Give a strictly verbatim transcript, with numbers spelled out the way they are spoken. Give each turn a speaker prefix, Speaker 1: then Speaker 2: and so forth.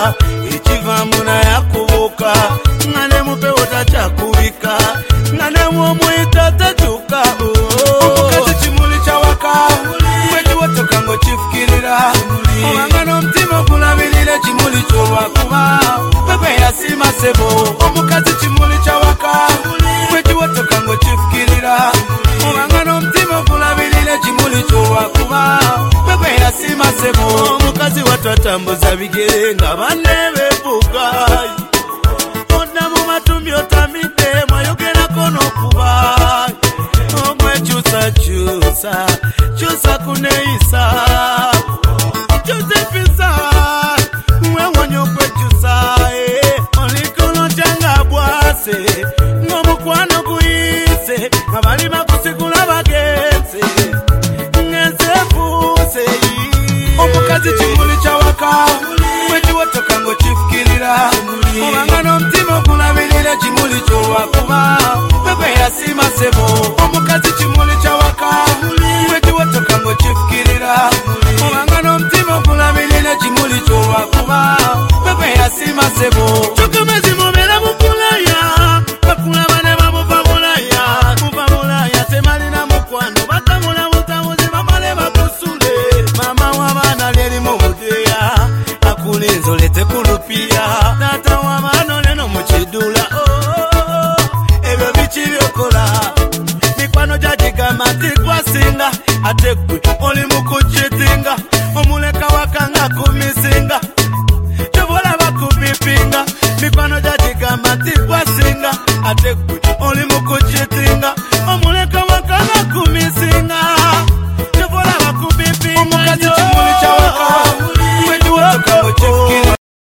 Speaker 1: ichiva muna ya kuvuka ngane mupe utachakuvika ngane mwomuita tachuka omukazi chimuli chawaka mweji watoka ngo chifikirira omangano mtima kulabilire chimuli chowakuba pepe yasima sebo omukazi chimuli chawaka mweji watoka ngo chifikirira omangano mtima kulabilire chimuli chowakuba pepe yasima sebo omukazi watatambuza bigere nga banebe buka ona mu matumbi otamide mayogera kono kuba omwe chusa chusa chusa kuneisa Josephisa mwenyo kwe chusa eh olikono changa bwase ngomukwano kuise abali makusikula bagenze ngezefuse omukazi chimuli chawaka mweji watoka ngo chifikirira omangano mtima kulabilire chimuli chowakuba pepe yasima sebo omukazi chimuli chawaka mweji watoka ngo chifikirira omangano mtima kulabilire chimuli chowakuba pepe yasima sebo chokomezi mubera mukulaya bakula bane bamuva bulaya muva bulaya temalina mukwano batamula mutamuzi bamale bakusule mama wabana leri mubudeya akulinzo lete kulupia tata wabano leno muchidula oh ebyo bichibyokola mikwano jajigama tikwasinga atekwe oli mukuchitinga omuleka wakanga kumisinga chobola bakupipinga mikwano jajigama tikwasinga atekwe